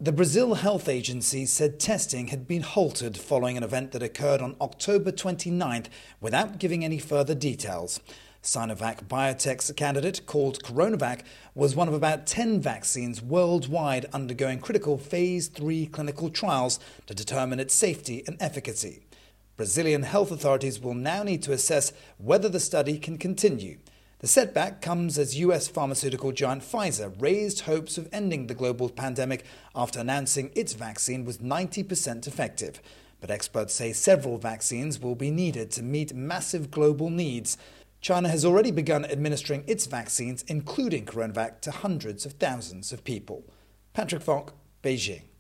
The Brazil Health Agency said testing had been halted following an event that occurred on October 29th without giving any further details. Sinovac Biotech's candidate, called Coronavac, was one of about 10 vaccines worldwide undergoing critical Phase 3 clinical trials to determine its safety and efficacy. Brazilian health authorities will now need to assess whether the study can continue. The setback comes as US pharmaceutical giant Pfizer raised hopes of ending the global pandemic after announcing its vaccine was 90% effective. But experts say several vaccines will be needed to meet massive global needs. China has already begun administering its vaccines, including Coronavac, to hundreds of thousands of people. Patrick Falk, Beijing.